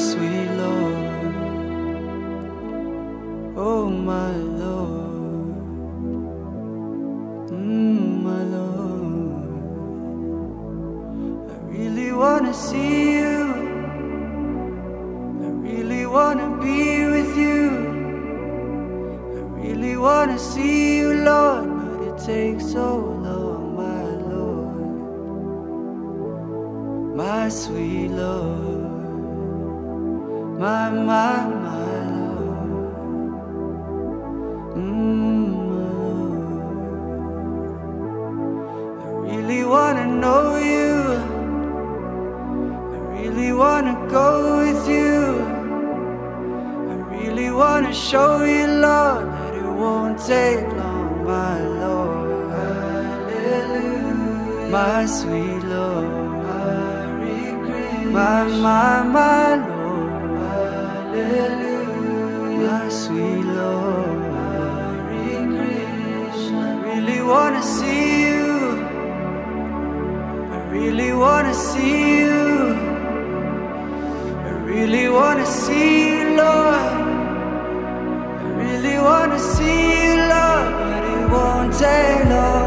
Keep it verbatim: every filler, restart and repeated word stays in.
sweet Lord, oh my Lord, mm, my Lord. I really wanna see you, I really wanna be with you, I really wanna see you, Lord, but it takes so long, my Lord, my sweet Lord, my, my, my Lord, mm, my Lord. I really wanna know you, I really wanna go with you, I really wanna show you, Lord, that it won't take long, my Lord, hallelujah, my sweet Lord, my, my, my Lord, hallelujah, my sweet Lord, Hare Krishna. I really wanna see you, I really wanna see you, I really wanna see you, Lord, I really wanna see you, Lord, but it won't take long.